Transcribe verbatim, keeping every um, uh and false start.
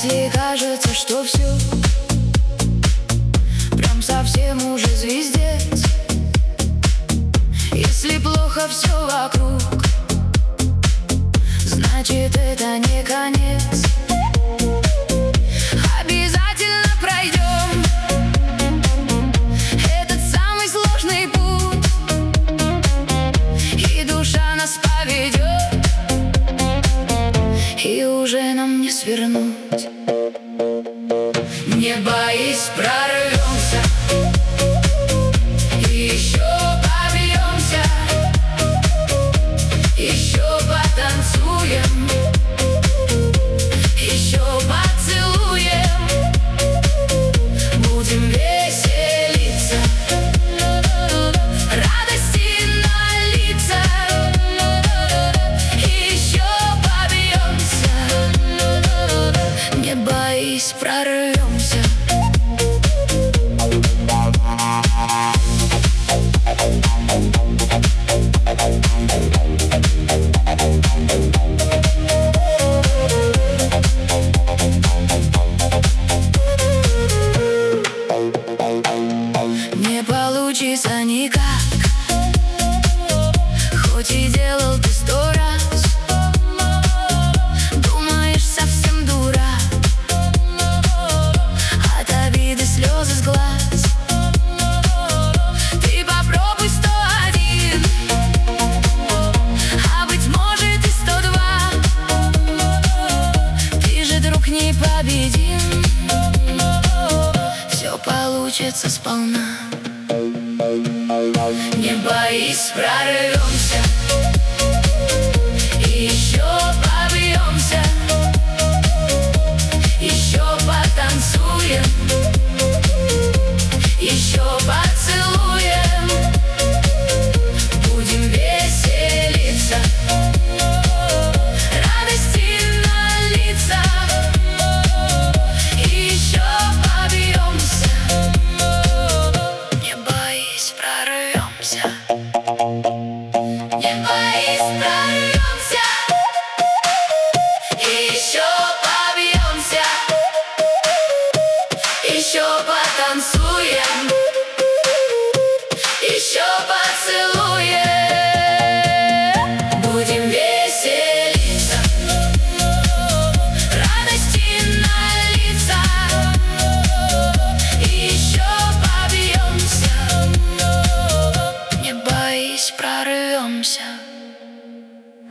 Если кажется, что все прям совсем уже звездец, если плохо все вокруг, значит это не конец. Обязательно пройдем этот самый сложный путь, и душа нас поведет, и уже нам не свернуть. Не боись, прорвемся, и еще побьемся, еще потанцуем, еще поцелуем, будем веселиться, радости на лицах, еще побьемся. Не боись, прорвемся. Не получится никак, хоть и делал ты сто раз. Думаешь, совсем дура, от обиды слезы с глаз. Ты попробуй сто один, а быть может и сто два. Ты же, друг, непобедим, все получится сполна. Не боись, прорвемся, и еще побьемся, еще потанцуем, еще поцелуем, будем веселиться, радости на лицах, еще побьемся. Не боись, прорвемся. Не боись, прорвемся, и еще побьемся, еще потанцуем, еще поцелуем, будем веселиться, радости на лицах, еще побьемся. Не боись, прорвемся.